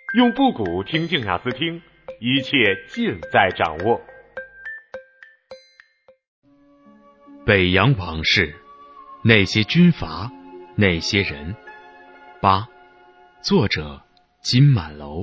用布谷听静雅思听，一切尽在掌握。 北洋往事，那些军阀，那些人。8，作者金满楼。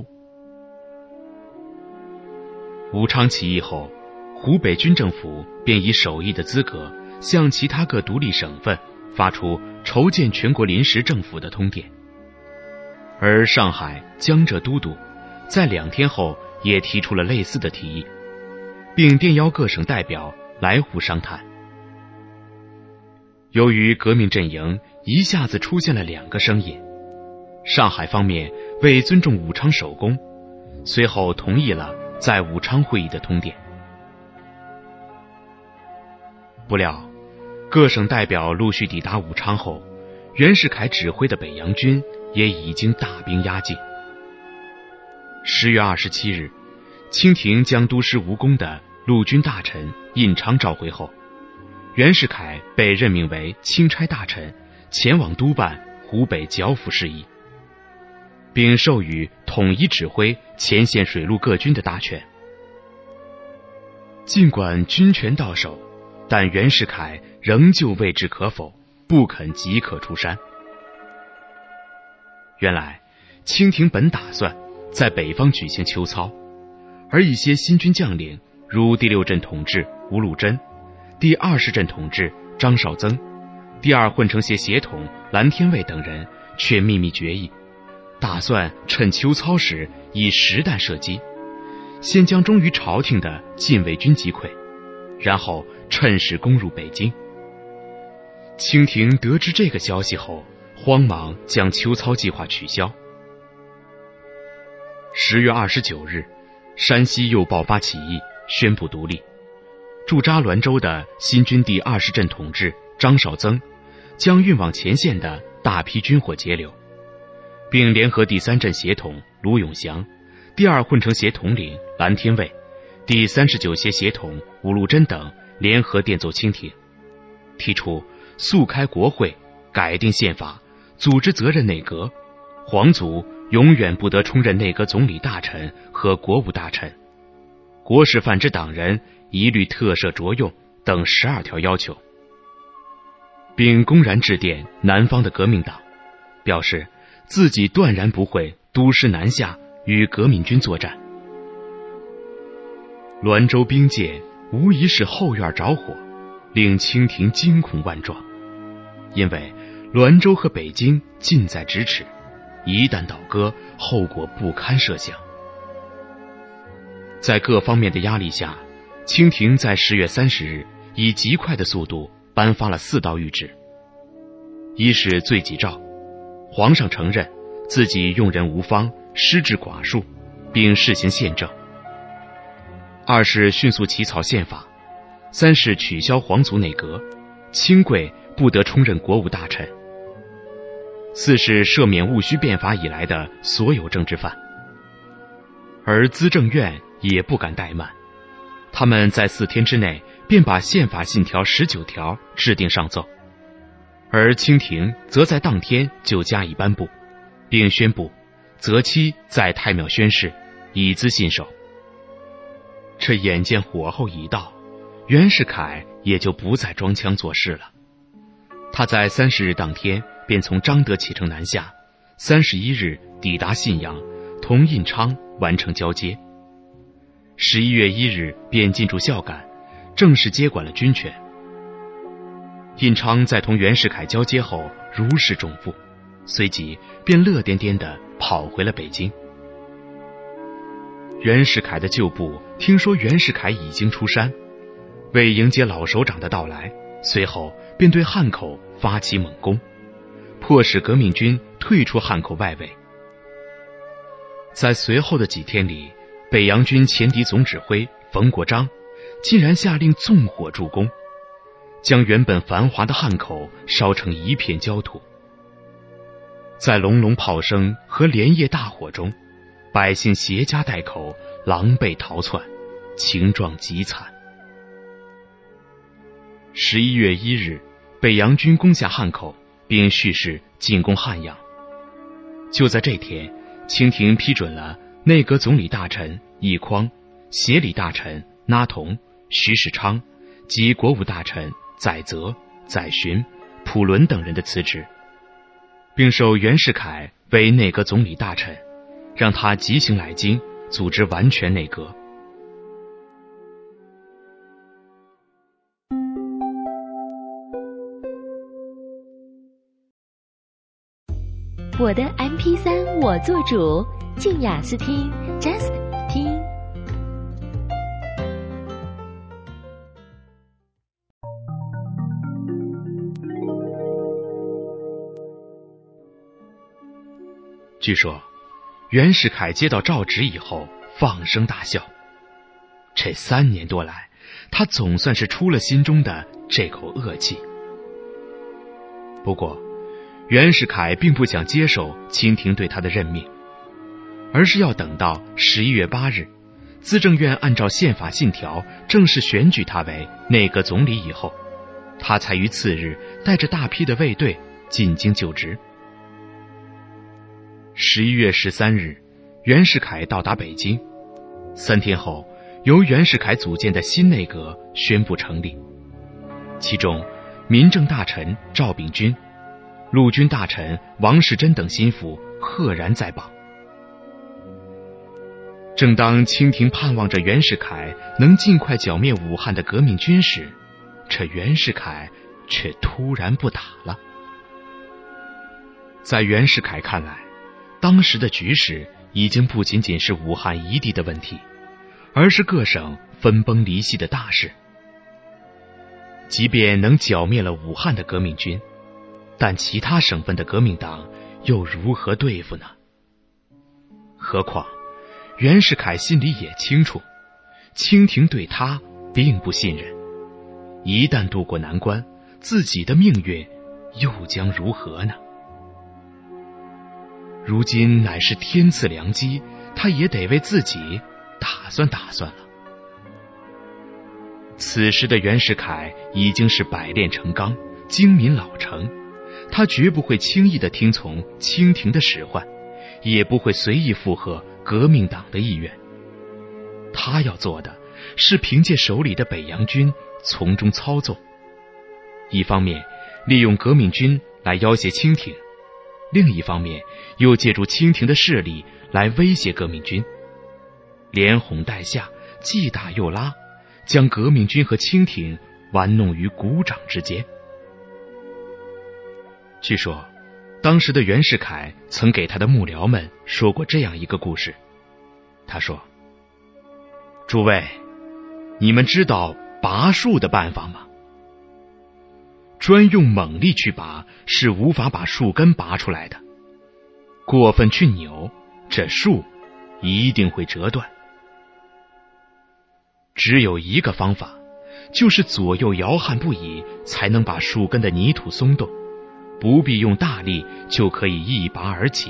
武昌起义后，湖北军政府便以首义的资格向其他各独立省份发出筹建全国临时政府的通电，而上海江浙都督在2天后也提出了类似的提议，并电邀各省代表来沪商谈。由于革命阵营一下子出现了2个声音，上海方面为尊重武昌首功，随后同意了在武昌会议的通电。不料各省代表陆续抵达武昌后，袁世凯指挥的北洋军也已经大兵压境。10月27日，清廷将督师无功的陆军大臣印昌召回后，袁世凯被任命为钦差大臣，前往督办湖北剿抚事宜，并授予统一指挥前线水陆各军的大权。尽管军权到手，但袁世凯仍旧未置可否，不肯即刻出山。原来清廷本打算在北方举行秋操，而一些新军将领如第6镇统制吴禄贞、第20镇统制张绍曾、第2混成协协统蓝天卫等人却秘密决议，打算趁秋操时以实弹射击，先将忠于朝廷的禁卫军击溃，然后趁势攻入北京。清廷得知这个消息后，慌忙将秋操计划取消。10月29日，山西又爆发起义，宣布独立。驻扎滦州的新军第20镇统制张绍曾将运往前线的大批军火截留，并联合第3镇协统卢永祥、第2混成协统领蓝天卫、第39协协统吴禄贞等联合电奏清廷，提出速开国会，改定宪法，组织责任内阁，皇族永远不得充任内阁总理大臣和国务大臣，国事犯之党人一律特赦着用等12条要求，并公然致电南方的革命党，表示自己断然不会督师南下与革命军作战。滦州兵界无疑是后院着火，令清廷惊恐万状，因为滦州和北京近在咫尺，一旦倒戈，后果不堪设想。在各方面的压力下，清廷在10月30日以极快的速度颁发了4道谕旨。一是罪己诏，皇上承认自己用人无方，失治寡数，并试行宪政。2是迅速起草宪法。3是取消皇族内阁，清贵不得充任国务大臣。4是赦免戊戌变法以来的所有政治犯。而资政院也不敢怠慢，他们在4天之内便把宪法信条19条制定上奏，而清廷则在当天就加以颁布，并宣布择期在太庙宣誓，以资信守。这眼见火候已到，袁世凯也就不再装腔作势了。他在30日当天便从张德启程南下，31日抵达信阳，同印昌完成交接。11月1日便进驻孝感，正式接管了军权。印昌在同袁世凯交接后如释重负，随即便乐颠颠地跑回了北京。袁世凯的旧部听说袁世凯已经出山，为迎接老首长的到来，随后便对汉口发起猛攻，迫使革命军退出汉口外围。在随后的几天里，北洋军前敌总指挥冯国璋竟然下令纵火助攻，将原本繁华的汉口烧成一片焦土。在隆隆炮声和连夜大火中，百姓携家带口，狼狈逃窜，情状极惨。11月1日，北洋军攻下汉口，并蓄势进攻汉阳。就在这天， 清廷批准了内阁总理大臣奕匡、协理大臣那同、徐世昌及国务大臣载泽、载洵、普伦等人的辞职，并授袁世凯为内阁总理大臣，让他即行来京，组织完全内阁。 我的 MP3 我做主，静雅思听 Just 听。 据说袁世凯接到诏旨以后放声大笑，这3年多来，他总算是出了心中的这口恶气。不过袁世凯并不想接受清廷对他的任命，而是要等到11月8日，资政院按照宪法信条正式选举他为内阁总理以后，他才于次日带着大批的卫队进京就职。11月13日，袁世凯到达北京，3天后，由袁世凯组建的新内阁宣布成立，其中民政大臣赵秉钧、陆军大臣王士珍等心腹赫然在榜。正当清廷盼望着袁世凯能尽快剿灭武汉的革命军时，这袁世凯却突然不打了。在袁世凯看来，当时的局势已经不仅仅是武汉一地的问题，而是各省分崩离析的大事。即便能剿灭了武汉的革命军，但其他省份的革命党又如何对付呢？何况袁世凯心里也清楚，清廷对他并不信任，一旦渡过难关，自己的命运又将如何呢？如今乃是天赐良机，他也得为自己打算打算了。此时的袁世凯已经是百炼成钢，精民老成，他绝不会轻易地听从清廷的使唤，也不会随意附和革命党的意愿。他要做的是凭借手里的北洋军从中操纵，一方面利用革命军来要挟清廷，另一方面又借助清廷的势力来威胁革命军，连哄带吓，既打又拉，将革命军和清廷玩弄于股掌之间。据说当时的袁世凯曾给他的幕僚们说过这样一个故事。他说：诸位，你们知道拔树的办法吗？专用猛力去拔是无法把树根拔出来的，过分去扭，这树一定会折断。只有一个方法，就是左右摇撼不已，才能把树根的泥土松动，不必用大力就可以一拔而起。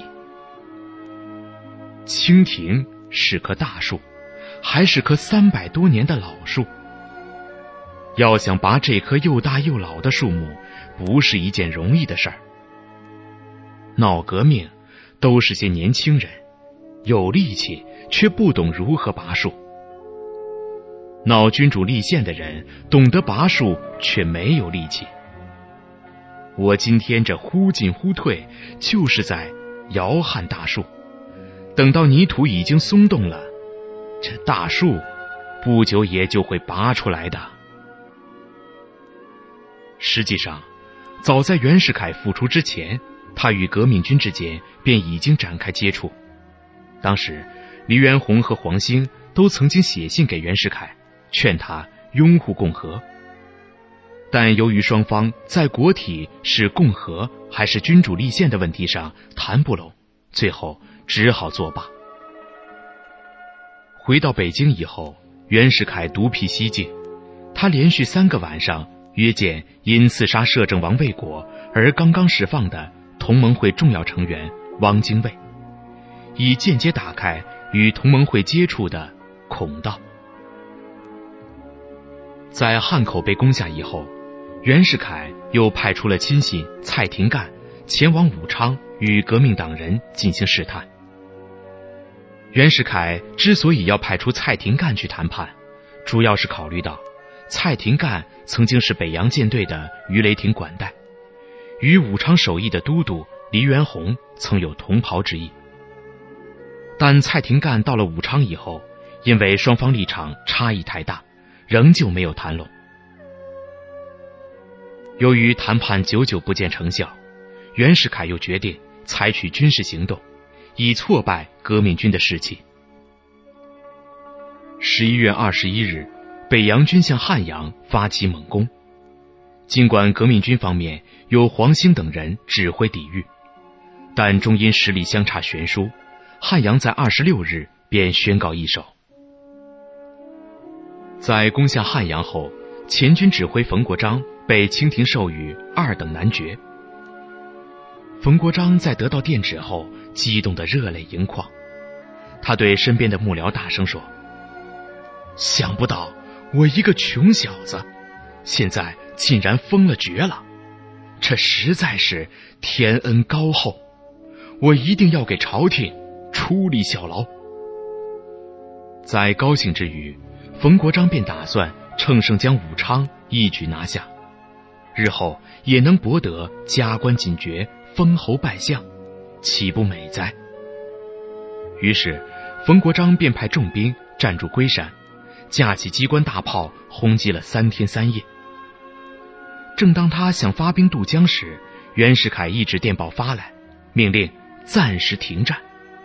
清廷是棵大树，还是棵300多年的老树。要想拔这棵又大又老的树木，不是一件容易的事儿。闹革命都是些年轻人，有力气却不懂如何拔树。闹君主立宪的人懂得拔树，却没有力气。我今天这忽进忽退，就是在摇撼大树，等到泥土已经松动了，这大树不久也就会拔出来的。实际上，早在袁世凯复出之前，他与革命军之间便已经展开接触。当时黎元洪和黄兴都曾经写信给袁世凯，劝他拥护共和，但由于双方在国体是共和还是君主立宪的问题上谈不拢，最后只好作罢。回到北京以后，袁世凯独辟蹊径，他连续3个晚上约见因刺杀摄政王魏果而刚刚释放的同盟会重要成员汪精卫，以间接打开与同盟会接触的孔道。在汉口被攻下以后，袁世凯又派出了亲信蔡廷干前往武昌与革命党人进行试探， 袁世凯之所以要派出蔡廷干去谈判，主要是考虑到蔡廷干曾经是北洋舰队的鱼雷艇管带，与武昌守义的都督黎元洪曾有同袍之意。但蔡廷干到了武昌以后，因为双方立场差异太大，仍旧没有谈拢。由于谈判久久不见成效，袁世凯又决定采取军事行动，以挫败革命军的士气。11月21日，北洋军向汉阳发起猛攻。尽管革命军方面有黄兴等人指挥抵御，但终因实力相差悬殊，汉阳在26日便宣告易手。在攻下汉阳后，前军指挥冯国璋被清廷授予2等男爵。冯国璋在得到电旨后，激动得热泪盈眶。他对身边的幕僚大声说：“想不到我一个穷小子，现在竟然封了爵了，这实在是天恩高厚，我一定要给朝廷出力效劳。”在高兴之余，冯国璋便打算乘胜将武昌一举拿下，日后也能博得加官进爵、封侯拜相，岂不美哉？于是冯国璋便派重兵占住龟山，架起机关大炮轰击了3天3夜。正当他想发兵渡江时，袁世凯一纸电报发来，命令暂时停战。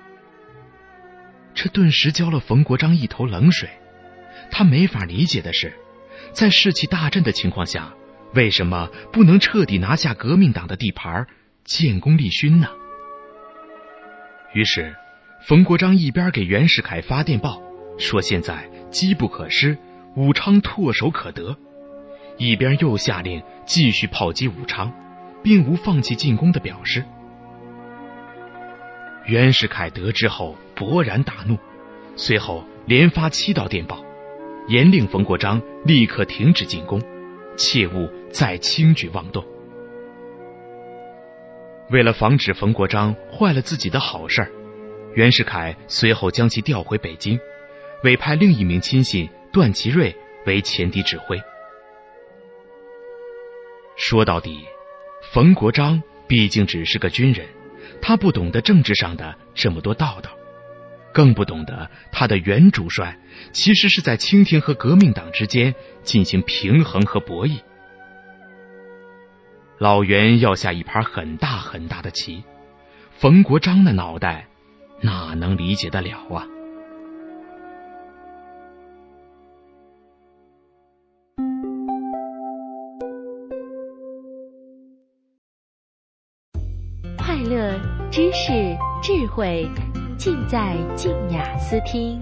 这顿时浇了冯国璋一头冷水。他没法理解的是，在士气大振的情况下，为什么不能彻底拿下革命党的地盘，建功立勋呢？于是冯国璋一边给袁世凯发电报，说现在机不可失，武昌唾手可得，一边又下令继续炮击武昌，并无放弃进攻的表示。袁世凯得知后勃然大怒，随后连发7道电报，严令冯国璋立刻停止进攻，切勿再轻举妄动。为了防止冯国璋坏了自己的好事，袁世凯随后将其调回北京，委派另一名亲信段祺瑞为前敌指挥。说到底，冯国璋毕竟只是个军人，他不懂得政治上的这么多道道，更不懂得他的袁主帅其实是在清廷和革命党之间进行平衡和博弈。老袁要下一盘很大很大的棋，冯国璋的脑袋哪能理解得了啊？ 快乐、知识、智慧，尽在静雅思听。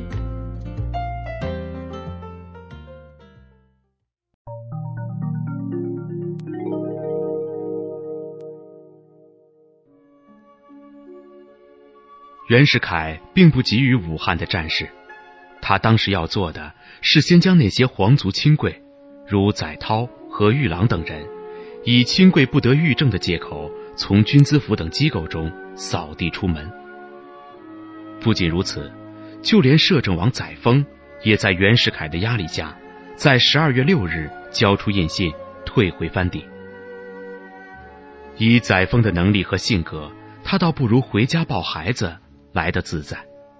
袁世凯并不急于武汉的战事，他当时要做的是先将那些皇族亲贵，如载涛和玉郎等人，以亲贵不得御政的借口从军资府等机构中扫地出门。不仅如此，就连摄政王载沣也在袁世凯的压力下，在12月6日交出印信，退回藩邸。以载沣的能力和性格，他倒不如回家抱孩子来得自在。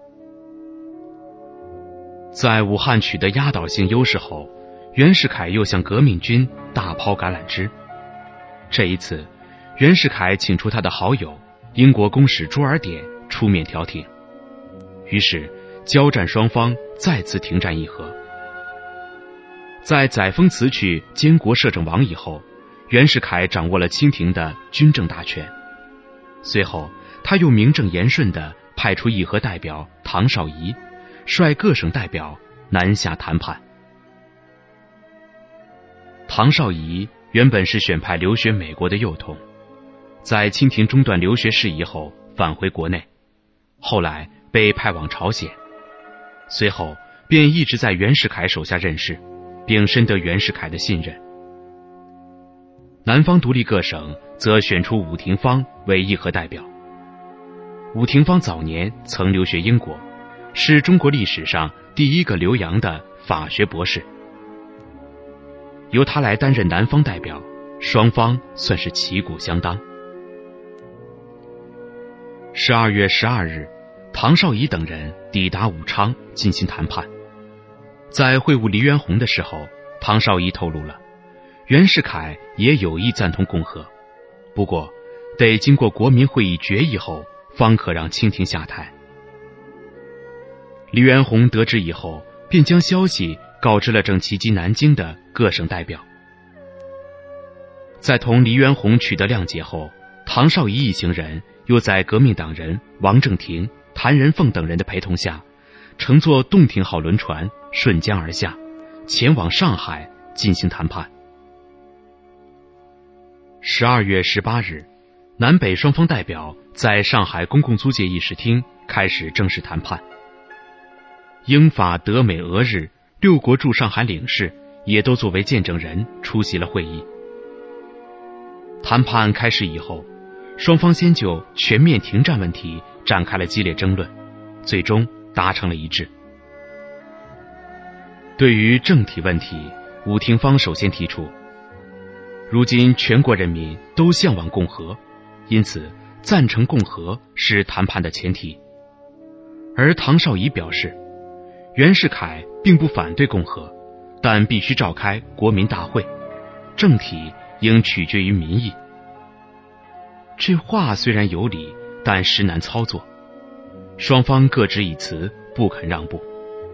在武汉取得压倒性优势后，袁世凯又向革命军大抛橄榄枝。这一次，袁世凯请出他的好友英国公使朱尔典出面调停，于是交战双方再次停战议和。在载沣辞去监国摄政王以后，袁世凯掌握了清廷的军政大权。随后他又名正言顺地派出议和代表唐绍仪，率各省代表南下谈判。唐绍仪原本是选派留学美国的幼童，在清廷中断留学事宜后返回国内，后来被派往朝鲜，随后便一直在袁世凯手下任事，并深得袁世凯的信任。南方独立各省则选出伍廷芳为议和代表。伍廷芳早年曾留学英国， 是中国历史上第一个留洋的法学博士。由他来担任南方代表，双方算是旗鼓相当。12月12日，唐绍仪等人抵达武昌进行谈判。在会晤黎元洪的时候，唐绍仪透露了袁世凯也有意赞同共和，不过得经过国民会议决议后方可让清廷下台。黎元洪得知以后，便将消息告知了正齐集南京的各省代表。在同黎元洪取得谅解后，唐绍仪一行人又在革命党人王正廷、谭仁凤等人的陪同下，乘坐洞庭号轮船顺江而下，前往上海进行谈判。12月18日，南北双方代表在上海公共租界议事厅开始正式谈判。英法德美俄日6国驻上海领事也都作为见证人出席了会议。谈判开始以后，双方先就全面停战问题展开了激烈争论，最终达成了一致。对于政体问题，伍廷芳首先提出，如今全国人民都向往共和，因此赞成共和是谈判的前提。而唐绍仪表示，袁世凯并不反对共和，但必须召开国民大会，政体应取决于民意。这话虽然有理，但实难操作，双方各执一词，不肯让步。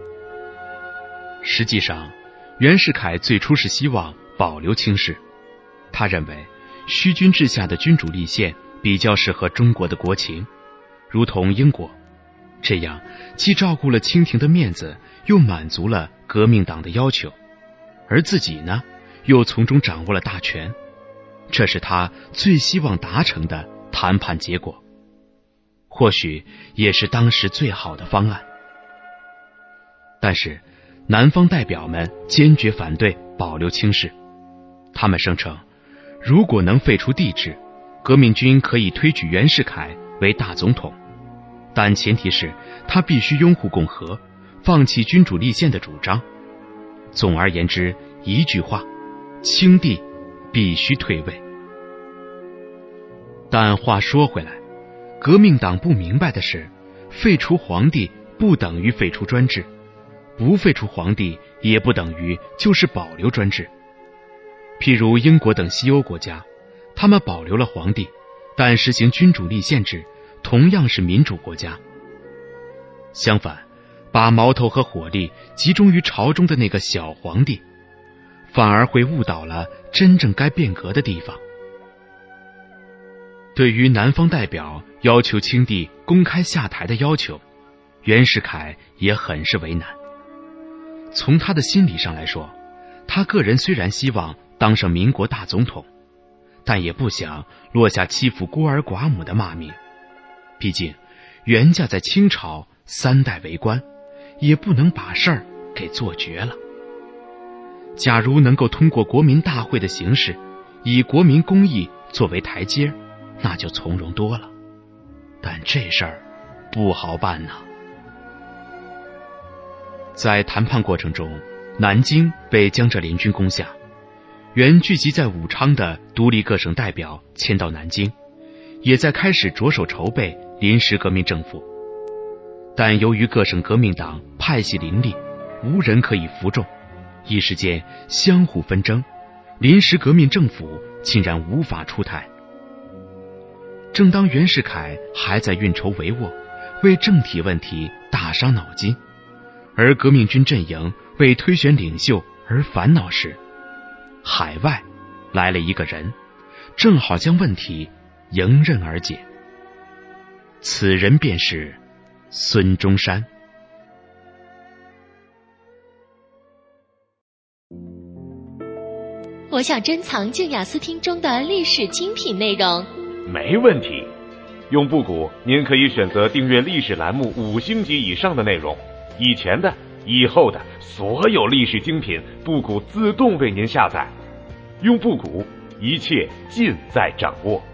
实际上，袁世凯最初是希望保留清室，他认为虚君治下的君主立宪比较适合中国的国情，如同英国，这样既照顾了清廷的面子，又满足了革命党的要求，而自己呢，又从中掌握了大权，这是他最希望达成的谈判结果，或许也是当时最好的方案。但是南方代表们坚决反对保留清室，他们声称，如果能废除帝制，革命军可以推举袁世凯为大总统，但前提是他必须拥护共和，放弃君主立宪的主张。总而言之，一句话，清帝必须退位。但话说回来，革命党不明白的是，废除皇帝不等于废除专制，不废除皇帝也不等于就是保留专制。譬如英国等西欧国家，他们保留了皇帝，但实行君主立宪制，同样是民主国家。相反，把矛头和火力集中于朝中的那个小皇帝，反而会误导了真正该变革的地方。对于南方代表要求清帝公开下台的要求，袁世凯也很是为难。从他的心理上来说，他个人虽然希望当上民国大总统，但也不想落下欺负孤儿寡母的骂名。毕竟袁家在清朝3代为官，也不能把事儿给做绝了。假如能够通过国民大会的形式，以国民公议作为台阶，那就从容多了。但这事儿不好办呐。在谈判过程中，南京被江浙联军攻下，原聚集在武昌的独立各省代表迁到南京，也在开始着手筹备临时革命政府。但由于各省革命党派系林立，无人可以服众，一时间相互纷争，临时革命政府竟然无法出台。正当袁世凯还在运筹帷幄，为政体问题大伤脑筋，而革命军阵营为推选领袖而烦恼时，海外来了一个人，正好将问题迎刃而解。此人便是孙中山。 我想珍藏静雅思听中的历史精品内容。 没问题。用布谷，您可以选择订阅历史栏目5星级以上的内容，以前的、以后的所有历史精品，布谷自动为您下载。用布谷，一切尽在掌握。